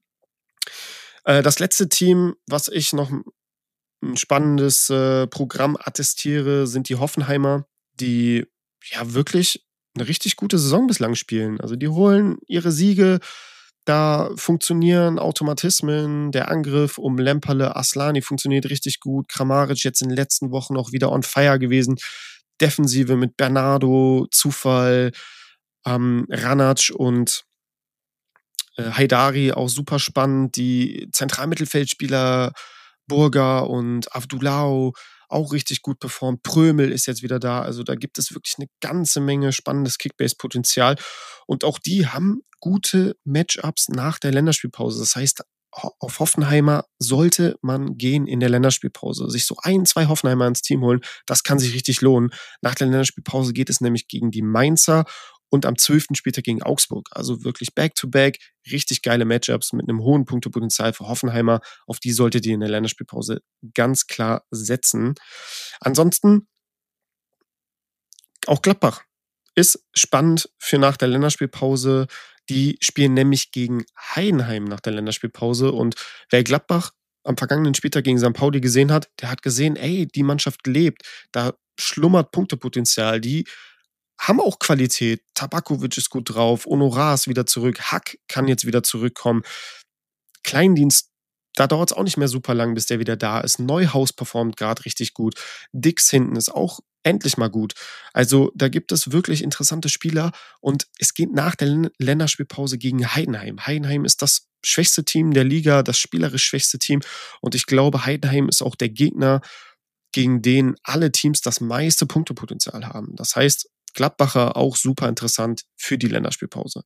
Äh, das letzte Team, was ich noch ein spannendes äh, Programm attestiere, sind die Hoffenheimer, die ja wirklich eine richtig gute Saison bislang spielen. Also die holen ihre Siege, da funktionieren Automatismen, der Angriff um Lemperle, Aslani funktioniert richtig gut, Kramaric jetzt in den letzten Wochen auch wieder on fire gewesen, Defensive mit Bernardo, Zufall, ähm, Ranac und äh, Haidari auch super spannend, die Zentralmittelfeldspieler Burger und Avdulau auch richtig gut performt. Prömel ist jetzt wieder da. Also da gibt es wirklich eine ganze Menge spannendes Kickbase-Potenzial. Und auch die haben gute Matchups nach der Länderspielpause. Das heißt, auf Hoffenheimer sollte man gehen in der Länderspielpause. Sich so ein, zwei Hoffenheimer ins Team holen, das kann sich richtig lohnen. Nach der Länderspielpause geht es nämlich gegen die Mainzer und am zwölften Spieltag gegen Augsburg. Also wirklich Back-to-Back, richtig geile Matchups mit einem hohen Punktepotenzial für Hoffenheimer. Auf die solltet ihr in der Länderspielpause ganz klar setzen. Ansonsten auch Gladbach ist spannend für nach der Länderspielpause. Die spielen nämlich gegen Heidenheim nach der Länderspielpause. Und wer Gladbach am vergangenen Spieltag gegen Sankt Pauli gesehen hat, der hat gesehen, ey, die Mannschaft lebt. Da schlummert Punktepotenzial. Die haben auch Qualität. Tabakovic ist gut drauf. Honorar ist wieder zurück. Hack kann jetzt wieder zurückkommen. Kleindienst, da dauert es auch nicht mehr super lang, bis der wieder da ist. Neuhaus performt gerade richtig gut. Dix hinten ist auch endlich mal gut. Also da gibt es wirklich interessante Spieler und es geht nach der Länderspielpause gegen Heidenheim. Heidenheim ist das schwächste Team der Liga, das spielerisch schwächste Team und ich glaube, Heidenheim ist auch der Gegner, gegen den alle Teams das meiste Punktepotenzial haben. Das heißt, Gladbacher auch super interessant für die Länderspielpause.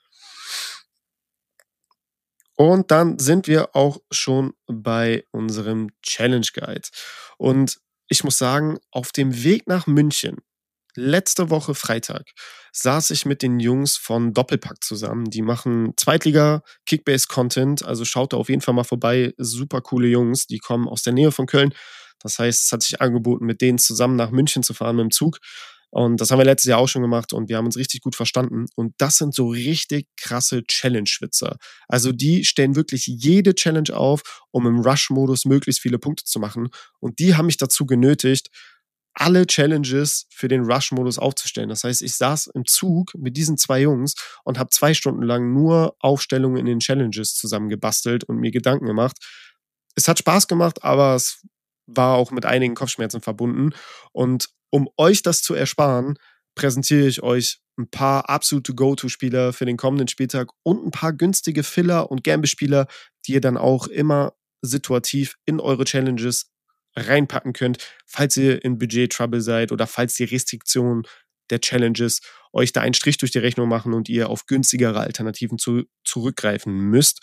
Und dann sind wir auch schon bei unserem Challenge Guide. Und ich muss sagen, auf dem Weg nach München, letzte Woche Freitag, saß ich mit den Jungs von Doppelpack zusammen. Die machen Zweitliga-Kickbase-Content, also schaut da auf jeden Fall mal vorbei. Super coole Jungs, die kommen aus der Nähe von Köln. Das heißt, es hat sich angeboten, mit denen zusammen nach München zu fahren mit dem Zug. Und das haben wir letztes Jahr auch schon gemacht und wir haben uns richtig gut verstanden. Und das sind so richtig krasse Challenge-Schwitzer. Also die stellen wirklich jede Challenge auf, um im Rush-Modus möglichst viele Punkte zu machen. Und die haben mich dazu genötigt, alle Challenges für den Rush-Modus aufzustellen. Das heißt, ich saß im Zug mit diesen zwei Jungs und habe zwei Stunden lang nur Aufstellungen in den Challenges zusammengebastelt und mir Gedanken gemacht. es hat Spaß gemacht, aber es war auch mit einigen Kopfschmerzen verbunden. Und um euch das zu ersparen, präsentiere ich euch ein paar absolute Go-To-Spieler für den kommenden Spieltag und ein paar günstige Filler- und Gamble-Spieler, die ihr dann auch immer situativ in eure Challenges reinpacken könnt, falls ihr in Budget-Trouble seid oder falls die Restriktionen der Challenges euch da einen Strich durch die Rechnung machen und ihr auf günstigere Alternativen zu, zurückgreifen müsst.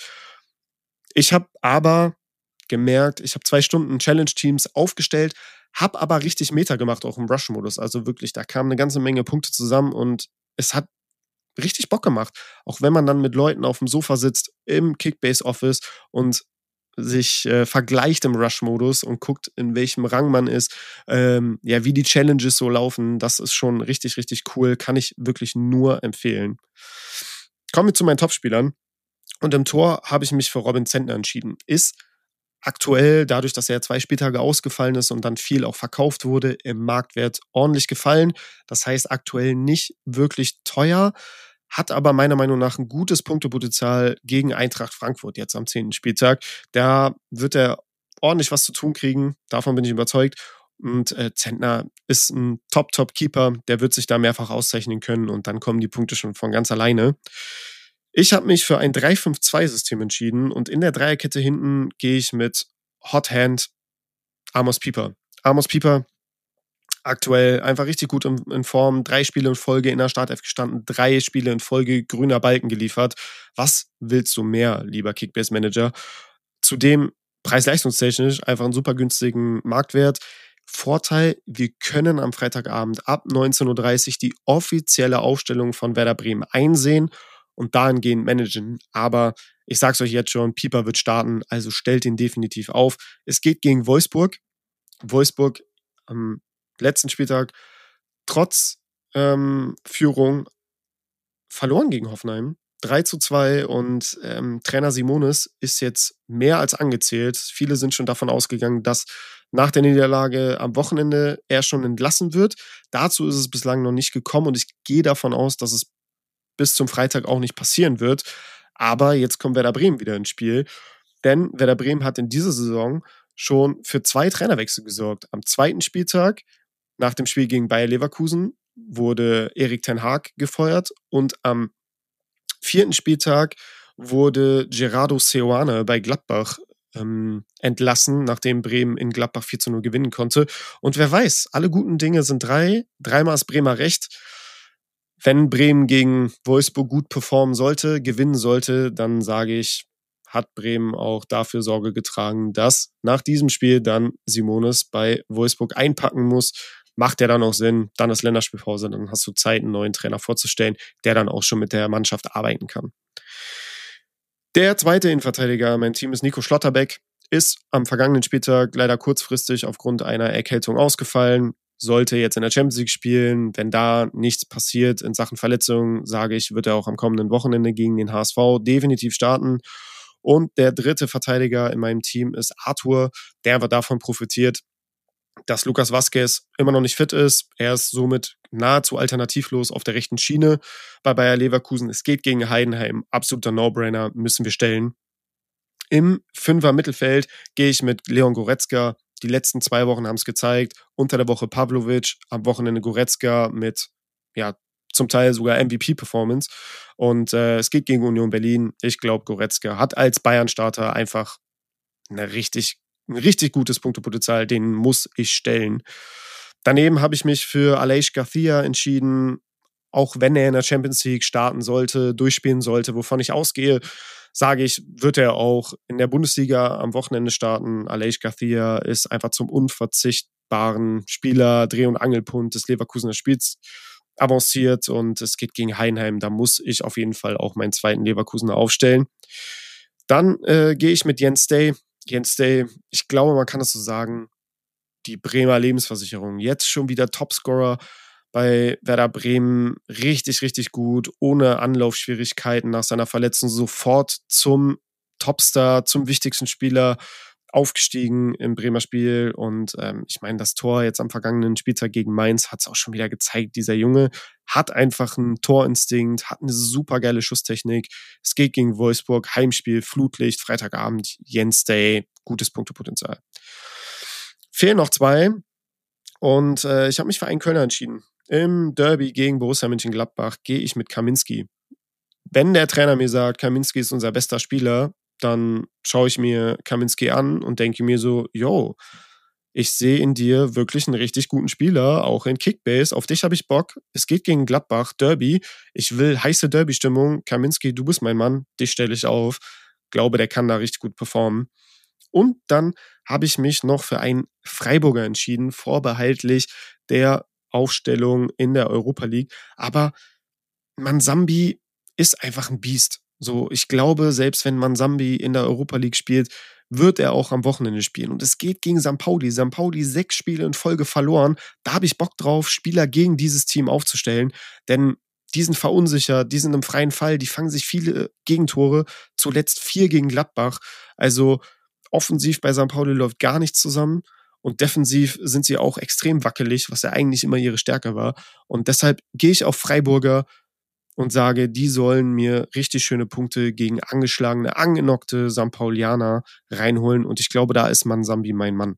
Ich habe aber gemerkt, ich habe zwei Stunden Challenge-Teams aufgestellt, habe aber richtig Meta gemacht, auch im Rush-Modus. Also wirklich, da kamen eine ganze Menge Punkte zusammen und es hat richtig Bock gemacht. Auch wenn man dann mit Leuten auf dem Sofa sitzt im Kickbase-Office und sich äh, vergleicht im Rush-Modus und guckt, in welchem Rang man ist, ähm, ja, wie die Challenges so laufen, das ist schon richtig, richtig cool. Kann ich wirklich nur empfehlen. Kommen wir zu meinen Topspielern. Und im Tor habe ich mich für Robin Zentner entschieden. Ist aktuell, dadurch, dass er zwei Spieltage ausgefallen ist und dann viel auch verkauft wurde, im Marktwert ordentlich gefallen. Das heißt, aktuell nicht wirklich teuer, hat aber meiner Meinung nach ein gutes Punktepotenzial gegen Eintracht Frankfurt jetzt am zehnten Spieltag. Da wird er ordentlich was zu tun kriegen, davon bin ich überzeugt. Und äh, Zentner ist ein Top-Top-Keeper, der wird sich da mehrfach auszeichnen können und dann kommen die Punkte schon von ganz alleine. Ich habe mich für ein drei fünf zwei System entschieden und in der Dreierkette hinten gehe ich mit Hot Hand Amos Pieper. Amos Pieper aktuell einfach richtig gut in, in Form, drei Spiele in Folge in der Startelf gestanden, drei Spiele in Folge grüner Balken geliefert. Was willst du mehr, lieber Kickbase-Manager? Zudem preis-leistungstechnisch einfach einen super günstigen Marktwert. Vorteil, wir können am Freitagabend ab neunzehn Uhr dreißig die offizielle Aufstellung von Werder Bremen einsehen und dahingehend managen. Aber ich sag's euch jetzt schon, Pieper wird starten, also stellt ihn definitiv auf. Es geht gegen Wolfsburg. Wolfsburg am letzten Spieltag trotz ähm, Führung verloren gegen Hoffenheim. drei zu zwei und ähm, Trainer Simonis ist jetzt mehr als angezählt. Viele sind schon davon ausgegangen, dass nach der Niederlage am Wochenende er schon entlassen wird. Dazu ist es bislang noch nicht gekommen und ich gehe davon aus, dass es bis zum Freitag auch nicht passieren wird. Aber jetzt kommt Werder Bremen wieder ins Spiel. Denn Werder Bremen hat in dieser Saison schon für zwei Trainerwechsel gesorgt. Am zweiten Spieltag, nach dem Spiel gegen Bayer Leverkusen, wurde Erik ten Hag gefeuert und am vierten Spieltag wurde Gerardo Seoane bei Gladbach ähm, entlassen, nachdem Bremen in Gladbach vier zu null gewinnen konnte. Und wer weiß, alle guten Dinge sind drei. Dreimal ist Bremer recht. Wenn Bremen gegen Wolfsburg gut performen sollte, gewinnen sollte, dann sage ich, hat Bremen auch dafür Sorge getragen, dass nach diesem Spiel dann Simonis bei Wolfsburg einpacken muss. Macht ja dann auch Sinn, dann ist Länderspielpause, dann hast du Zeit, einen neuen Trainer vorzustellen, der dann auch schon mit der Mannschaft arbeiten kann. Der zweite Innenverteidiger, mein Team ist Nico Schlotterbeck, ist am vergangenen Spieltag leider kurzfristig aufgrund einer Erkältung ausgefallen, sollte jetzt in der Champions League spielen. Wenn da nichts passiert in Sachen Verletzungen, sage ich, wird er auch am kommenden Wochenende gegen den H S V definitiv starten. Und der dritte Verteidiger in meinem Team ist Arthur, der aber davon profitiert, dass Lucas Vazquez immer noch nicht fit ist. Er ist somit nahezu alternativlos auf der rechten Schiene bei Bayer Leverkusen. Es geht gegen Heidenheim. Absoluter No-Brainer, müssen wir stellen. Im Fünfer Mittelfeld gehe ich mit Leon Goretzka. Die letzten zwei Wochen haben es gezeigt. Unter der Woche Pavlovic, am Wochenende Goretzka mit, ja, zum Teil sogar M V P-Performance. Und äh, es geht gegen Union Berlin. Ich glaube, Goretzka hat als Bayern-Starter einfach eine richtig ein richtig gutes Punktepotenzial, den muss ich stellen. Daneben habe ich mich für Aleix Garcia entschieden, auch wenn er in der Champions League starten sollte, durchspielen sollte, wovon ich ausgehe, sage ich, wird er auch in der Bundesliga am Wochenende starten. Aleix Garcia ist einfach zum unverzichtbaren Spieler, Dreh- und Angelpunkt des Leverkusener Spiels avanciert und es geht gegen Heidenheim. Da muss ich auf jeden Fall auch meinen zweiten Leverkusener aufstellen. Dann äh, gehe ich mit Jens Day. Jens Day, ich glaube, man kann das so sagen, die Bremer Lebensversicherung. Jetzt schon wieder Topscorer bei Werder Bremen. Richtig, richtig gut, ohne Anlaufschwierigkeiten nach seiner Verletzung sofort zum Topstar, zum wichtigsten Spieler aufgestiegen im Bremer Spiel. Und ähm, ich meine, das Tor jetzt am vergangenen Spieltag gegen Mainz hat es auch schon wieder gezeigt. Dieser Junge hat einfach einen Torinstinkt, hat eine super geile Schusstechnik. Es geht gegen Wolfsburg, Heimspiel, Flutlicht, Freitagabend, Jens Day, gutes Punktepotenzial. Fehlen noch zwei und äh, ich habe mich für einen Kölner entschieden. Im Derby gegen Borussia Mönchengladbach gehe ich mit Kaminski. Wenn der Trainer mir sagt, Kaminski ist unser bester Spieler, dann schaue ich mir Kaminski an und denke mir so, yo, ich sehe in dir wirklich einen richtig guten Spieler, auch in Kickbase. Auf dich habe ich Bock. Es geht gegen Gladbach, Derby. Ich will heiße Derby-Stimmung. Kaminski, du bist mein Mann. Dich stelle ich auf. Glaube, der kann da richtig gut performen. Und dann habe ich mich noch für einen Freiburger entschieden, vorbehaltlich der Aufstellung in der Europa League. Aber Mansambi ist einfach ein Biest. So, ich glaube, selbst wenn Mansambi in der Europa League spielt, wird er auch am Wochenende spielen. Und es geht gegen Sankt Pauli. Sankt Pauli sechs Spiele in Folge verloren. Da habe ich Bock drauf, Spieler gegen dieses Team aufzustellen. Denn die sind verunsichert, die sind im freien Fall, die fangen sich viele Gegentore. Zuletzt vier gegen Gladbach. Also offensiv bei Sankt Pauli läuft gar nichts zusammen. Und defensiv sind sie auch extrem wackelig, was ja eigentlich immer ihre Stärke war. Und deshalb gehe ich auf Freiburger und sage, die sollen mir richtig schöne Punkte gegen angeschlagene, angenockte Sankt Paulianer reinholen. Und ich glaube, da ist Mansambi mein Mann.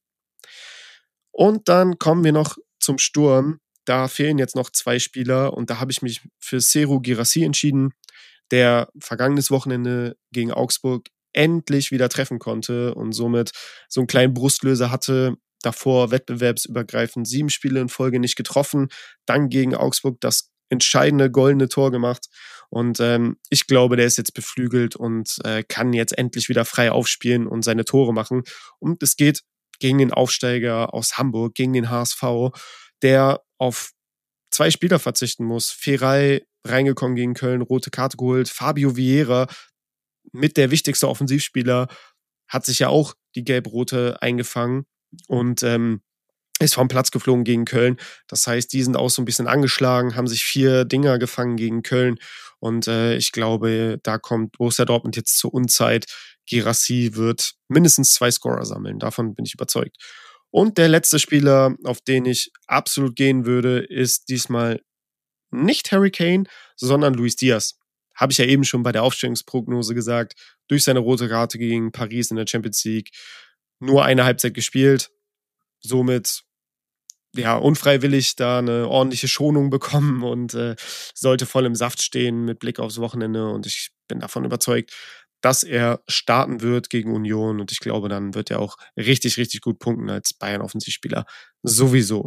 Und dann kommen wir noch zum Sturm. Da fehlen jetzt noch zwei Spieler. Und da habe ich mich für Serhou Guirassy entschieden, der vergangenes Wochenende gegen Augsburg endlich wieder treffen konnte und somit so einen kleinen Brustlöser hatte. Davor wettbewerbsübergreifend sieben Spiele in Folge nicht getroffen. Dann gegen Augsburg das entscheidende goldene Tor gemacht und ähm, ich glaube, der ist jetzt beflügelt und äh, kann jetzt endlich wieder frei aufspielen und seine Tore machen. Und es geht gegen den Aufsteiger aus Hamburg, gegen den H S V, der auf zwei Spieler verzichten muss. Feray reingekommen gegen Köln, rote Karte geholt. Fabio Vieira, mit der wichtigste Offensivspieler, hat sich ja auch die gelb-rote eingefangen und ähm, ist vom Platz geflogen gegen Köln. Das heißt, die sind auch so ein bisschen angeschlagen, haben sich vier Dinger gefangen gegen Köln. Und äh, ich glaube, da kommt Borussia Dortmund jetzt zur Unzeit. Guirassy wird mindestens zwei Scorer sammeln. Davon bin ich überzeugt. Und der letzte Spieler, auf den ich absolut gehen würde, ist diesmal nicht Harry Kane, sondern Luis Diaz. Habe ich ja eben schon bei der Aufstellungsprognose gesagt. Durch seine rote Karte gegen Paris in der Champions League nur eine Halbzeit gespielt. Somit ja unfreiwillig da eine ordentliche Schonung bekommen und äh, sollte voll im Saft stehen mit Blick aufs Wochenende. Und ich bin davon überzeugt, dass er starten wird gegen Union. Und ich glaube, dann wird er auch richtig, richtig gut punkten als Bayern-Offensivspieler. Sowieso.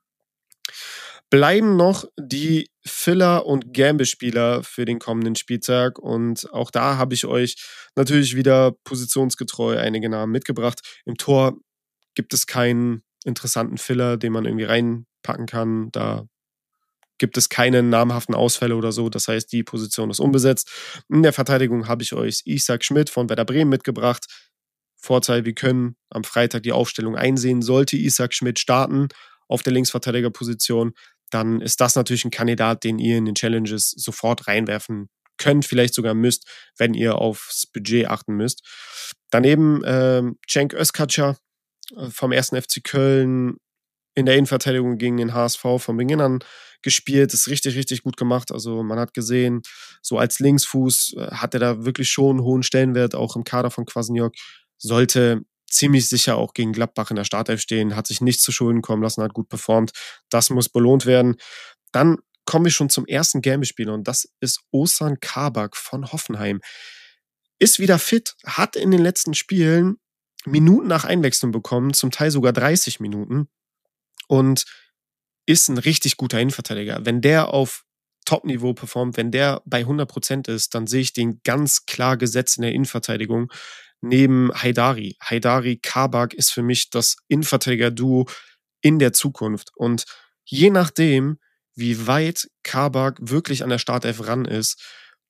Bleiben noch die Filler- und Gamble-Spieler für den kommenden Spieltag. Und auch da habe ich euch natürlich wieder positionsgetreu einige Namen mitgebracht. Im Tor gibt es keinen interessanten Filler, den man irgendwie reinpacken kann. Da gibt es keine namhaften Ausfälle oder so. Das heißt, die Position ist unbesetzt. In der Verteidigung habe ich euch Ishak Schmidt von Werder Bremen mitgebracht. Vorteil, wir können am Freitag die Aufstellung einsehen. Sollte Ishak Schmidt starten auf der Linksverteidigerposition, dann ist das natürlich ein Kandidat, den ihr in den Challenges sofort reinwerfen könnt, vielleicht sogar müsst, wenn ihr aufs Budget achten müsst. Daneben äh, Cenk Özkacar vom ersten F C Köln in der Innenverteidigung gegen den H S V von Beginn an gespielt, ist richtig, richtig gut gemacht. Also man hat gesehen, so als Linksfuß hat er da wirklich schon einen hohen Stellenwert, auch im Kader von Kwasniok. Sollte ziemlich sicher auch gegen Gladbach in der Startelf stehen, hat sich nichts zu Schulden kommen lassen, hat gut performt. Das muss belohnt werden. Dann kommen wir schon zum ersten Gamble-Spieler und das ist Ozan Kabak von Hoffenheim. Ist wieder fit, hat in den letzten Spielen Minuten nach Einwechslung bekommen, zum Teil sogar dreißig Minuten und ist ein richtig guter Innenverteidiger. Wenn der auf Top-Niveau performt, wenn der bei hundert Prozent ist, dann sehe ich den ganz klar gesetzt in der Innenverteidigung neben Haidari. Haidari, Kabak ist für mich das Innenverteidiger-Duo in der Zukunft. Und je nachdem, wie weit Kabak wirklich an der Startelf ran ist,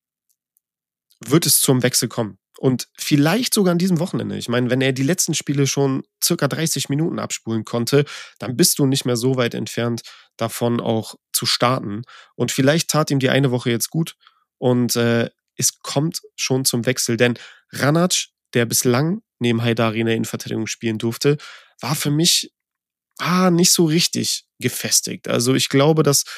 wird es zum Wechsel kommen. Und vielleicht sogar an diesem Wochenende. Ich meine, wenn er die letzten Spiele schon circa dreißig Minuten abspulen konnte, dann bist du nicht mehr so weit entfernt davon auch zu starten. Und vielleicht tat ihm die eine Woche jetzt gut und äh, es kommt schon zum Wechsel. Denn Ranac, der bislang neben Haidari in der Innenverteidigung spielen durfte, war für mich ah, nicht so richtig gefestigt. Also ich glaube, dass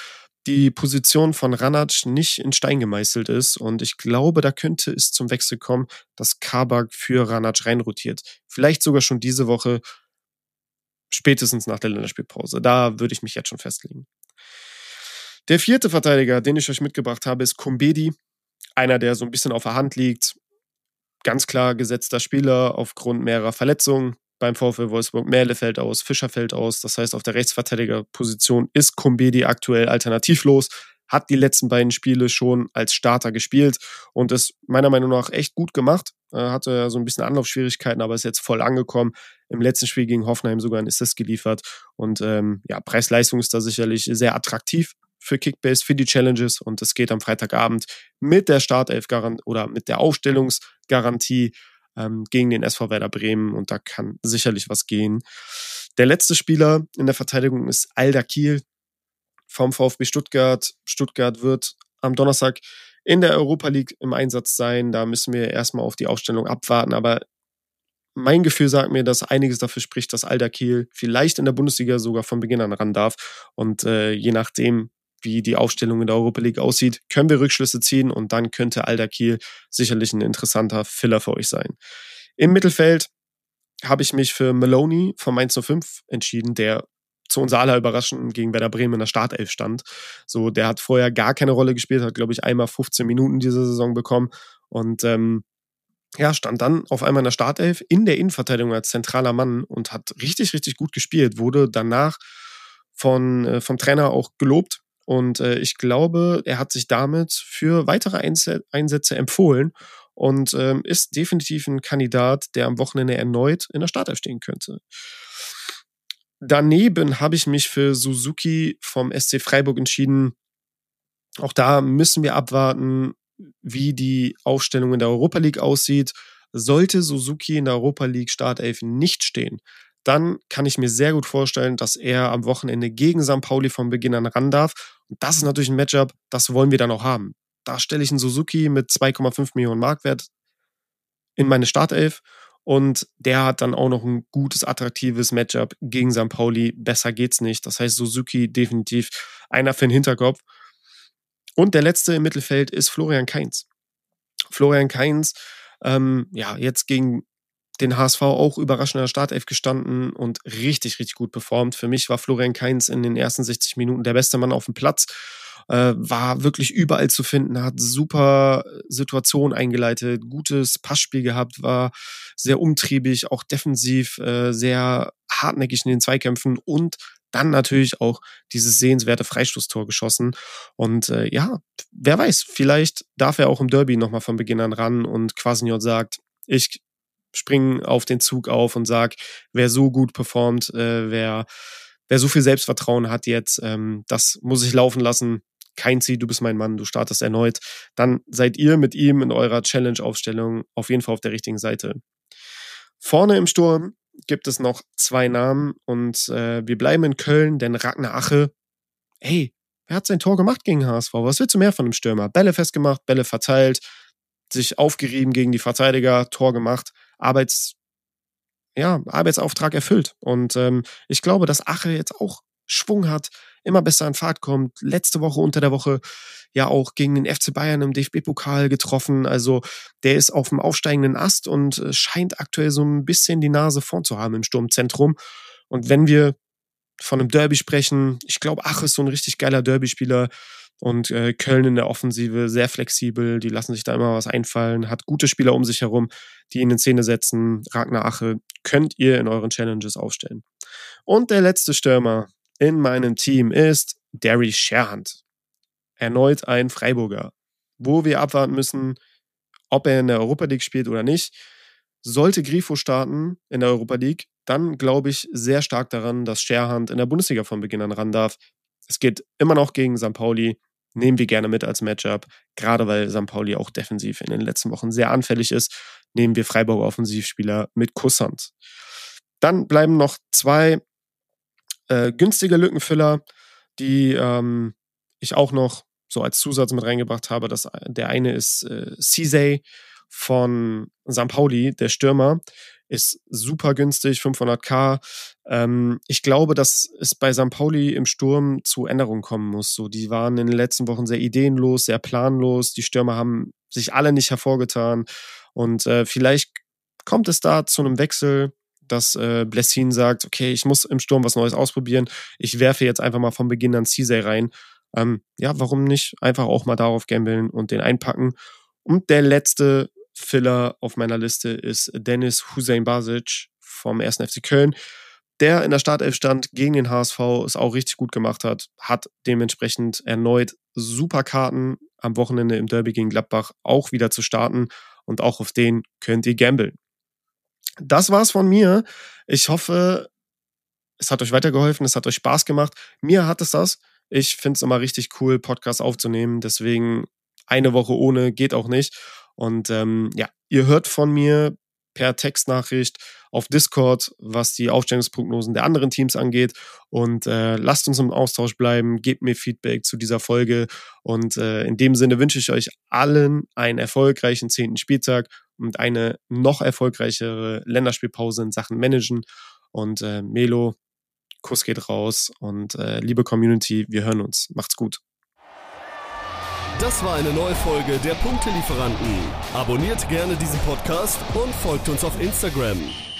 die Position von Ranac nicht in Stein gemeißelt ist und ich glaube, da könnte es zum Wechsel kommen, dass Kabak für Ranac reinrotiert. Vielleicht sogar schon diese Woche, spätestens nach der Länderspielpause. Da würde ich mich jetzt schon festlegen. Der vierte Verteidiger, den ich euch mitgebracht habe, ist Kumbedi. Einer, der so ein bisschen auf der Hand liegt. Ganz klar gesetzter Spieler aufgrund mehrerer Verletzungen. Beim VfL Wolfsburg Merle fällt aus, Fischer fällt aus. Das heißt, auf der Rechtsverteidigerposition ist Kumbedi aktuell alternativlos. Hat die letzten beiden Spiele schon als Starter gespielt und ist meiner Meinung nach echt gut gemacht. Er hatte so ein bisschen Anlaufschwierigkeiten, aber ist jetzt voll angekommen. Im letzten Spiel gegen Hoffenheim sogar einen Assist geliefert. Und ähm, ja, Preis-Leistung ist da sicherlich sehr attraktiv für Kickbase, für die Challenges. Und es geht am Freitagabend mit der Startelf-Garantie oder mit der Aufstellungsgarantie ähm, gegen den S V Werder Bremen. Und da kann sicherlich was gehen. Der letzte Spieler in der Verteidigung ist Alda Kiel vom VfB Stuttgart. Stuttgart wird am Donnerstag in der Europa League im Einsatz sein. Da müssen wir erstmal auf die Aufstellung abwarten. Aber mein Gefühl sagt mir, dass einiges dafür spricht, dass Alda Kiel vielleicht in der Bundesliga sogar von Beginn an ran darf. Und äh, je nachdem, wie die Aufstellung in der Europa League aussieht, können wir Rückschlüsse ziehen und dann könnte Alda Kiel sicherlich ein interessanter Filler für euch sein. Im Mittelfeld habe ich mich für Maloney von Mainz null fünf entschieden, der zu unserer aller Überraschung gegen Werder Bremen in der Startelf stand. So, der hat vorher gar keine Rolle gespielt, hat, glaube ich, einmal fünfzehn Minuten diese Saison bekommen und ähm, ja, stand dann auf einmal in der Startelf in der Innenverteidigung als zentraler Mann und hat richtig, richtig gut gespielt, wurde danach von, äh, vom Trainer auch gelobt. Und äh, ich glaube, er hat sich damit für weitere Einsätze empfohlen und ähm, ist definitiv ein Kandidat, der am Wochenende erneut in der Startelf stehen könnte. Daneben habe ich mich für Suzuki vom S C Freiburg entschieden. Auch da müssen wir abwarten, wie die Aufstellung in der Europa League aussieht. Sollte Suzuki in der Europa League Startelf nicht stehen, dann kann ich mir sehr gut vorstellen, dass er am Wochenende gegen Sankt Pauli von Beginn an ran darf. Und das ist natürlich ein Matchup, das wollen wir dann auch haben. Da stelle ich einen Suzuki mit zwei Komma fünf Millionen Marktwert in meine Startelf und der hat dann auch noch ein gutes, attraktives Matchup gegen Sankt Pauli. Besser geht's nicht. Das heißt, Suzuki definitiv einer für den Hinterkopf. Und der letzte im Mittelfeld ist Florian Kainz. Florian Kainz, ähm, ja, jetzt gegen den H S V auch überraschend in der Startelf gestanden und richtig, richtig gut performt. Für mich war Florian Kainz in den ersten sechzig Minuten der beste Mann auf dem Platz, äh, war wirklich überall zu finden, hat super Situationen eingeleitet, gutes Passspiel gehabt, war sehr umtriebig, auch defensiv, äh, sehr hartnäckig in den Zweikämpfen und dann natürlich auch dieses sehenswerte Freistoßtor geschossen. Und äh, ja, wer weiß, vielleicht darf er auch im Derby nochmal von Beginn an ran und Quasniok sagt, ich springe auf den Zug auf und sag, wer so gut performt, äh, wer, wer so viel Selbstvertrauen hat jetzt, ähm, das muss ich laufen lassen. Kainzi, du bist mein Mann, du startest erneut. Dann seid ihr mit ihm in eurer Challenge-Aufstellung auf jeden Fall auf der richtigen Seite. Vorne im Sturm gibt es noch zwei Namen und äh, wir bleiben in Köln, denn Ragnar Ache, hey, er hat sein Tor gemacht gegen H S V. Was willst du mehr von dem Stürmer? Bälle festgemacht, Bälle verteilt, sich aufgerieben gegen die Verteidiger, Tor gemacht, Arbeits, ja, Arbeitsauftrag erfüllt. Und ähm, ich glaube, dass Ache jetzt auch Schwung hat, immer besser in Fahrt kommt. Letzte Woche unter der Woche ja auch gegen den F C Bayern im D F B-Pokal getroffen. Also der ist auf dem aufsteigenden Ast und äh, scheint aktuell so ein bisschen die Nase vorn zu haben im Sturmzentrum. Und wenn wir von einem Derby sprechen, ich glaube, Ache ist so ein richtig geiler Derby-Spieler. Und äh, Köln in der Offensive sehr flexibel, die lassen sich da immer was einfallen, hat gute Spieler um sich herum, die ihn in Szene setzen. Ragnar Ache könnt ihr in euren Challenges aufstellen. Und der letzte Stürmer in meinem Team ist Derry Sherhand. Erneut ein Freiburger, wo wir abwarten müssen, ob er in der Europa League spielt oder nicht. Sollte Grifo starten in der Europa League, dann glaube ich sehr stark daran, dass Sherhand in der Bundesliga von Beginn an ran darf. Es geht immer noch gegen Sankt Pauli, nehmen wir gerne mit als Matchup, gerade weil Sankt Pauli auch defensiv in den letzten Wochen sehr anfällig ist, nehmen wir Freiburger Offensivspieler mit Kusshand. Dann bleiben noch zwei äh, günstige Lückenfüller, die ähm, ich auch noch so als Zusatz mit reingebracht habe. Das, der eine ist äh, Cizay von Sankt Pauli, der Stürmer. ist super günstig, fünfhunderttausend. Ähm, ich glaube, dass es bei Sankt Pauli im Sturm zu Änderungen kommen muss. So, die waren in den letzten Wochen sehr ideenlos, sehr planlos. Die Stürmer haben sich alle nicht hervorgetan. Und äh, vielleicht kommt es da zu einem Wechsel, dass äh, Blessin sagt, okay, ich muss im Sturm was Neues ausprobieren. Ich werfe jetzt einfach mal von Beginn an Cizey rein. Ähm, ja, warum nicht? Einfach auch mal darauf gambeln und den einpacken. Und der letzte Filler auf meiner Liste ist Dennis Hussein Basic vom ersten F C Köln, der in der Startelf stand gegen den H S V, es auch richtig gut gemacht hat, hat dementsprechend erneut super Karten am Wochenende im Derby gegen Gladbach auch wieder zu starten und auch auf den könnt ihr gambeln. Das war's von mir. Ich hoffe, es hat euch weitergeholfen, es hat euch Spaß gemacht. Mir hat es das. Ich finde es immer richtig cool, Podcasts aufzunehmen, deswegen eine Woche ohne geht auch nicht. Und ähm, ja, ihr hört von mir per Textnachricht auf Discord, was die Aufstellungsprognosen der anderen Teams angeht. Und äh, lasst uns im Austausch bleiben, gebt mir Feedback zu dieser Folge. Und äh, in dem Sinne wünsche ich euch allen einen erfolgreichen zehnten Spieltag und eine noch erfolgreichere Länderspielpause in Sachen Managen. Und äh, Melo, Kuss geht raus. Und äh, liebe Community, wir hören uns. Macht's gut. Das war eine neue Folge der Punktelieferanten. Abonniert gerne diesen Podcast und folgt uns auf Instagram.